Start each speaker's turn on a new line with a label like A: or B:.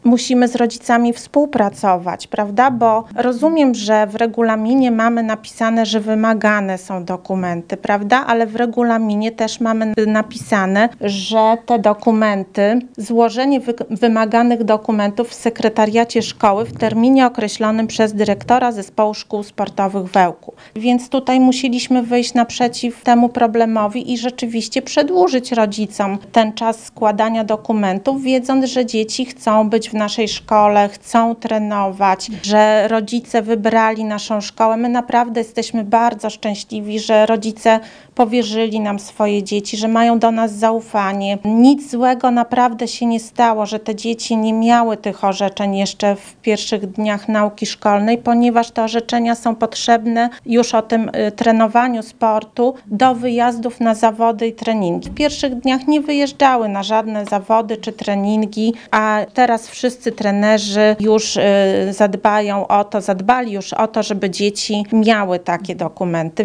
A: Musimy z rodzicami współpracować, prawda? Bo rozumiem, że w regulaminie mamy napisane, że wymagane są dokumenty, prawda? Ale w regulaminie też mamy napisane, że te dokumenty, złożenie wymaganych dokumentów w sekretariacie szkoły w terminie określonym przez dyrektora Zespołu Szkół Sportowych w Ełku. Więc tutaj musieliśmy wyjść naprzeciw temu problemowi i rzeczywiście przedłużyć rodzicom ten czas składania dokumentów, wiedząc, że dzieci chcą być w naszej szkole, chcą trenować, że rodzice wybrali naszą szkołę. My naprawdę jesteśmy bardzo szczęśliwi, że rodzice powierzyli nam swoje dzieci, że mają do nas zaufanie. Nic złego naprawdę się nie stało, że te dzieci nie miały tych orzeczeń jeszcze w pierwszych dniach nauki szkolnej, ponieważ te orzeczenia są potrzebne już o tym trenowaniu sportu do wyjazdów na zawody i treningi. W pierwszych dniach nie wyjeżdżały na żadne zawody czy treningi, a teraz wszyscy trenerzy już zadbali już o to, żeby dzieci miały takie dokumenty.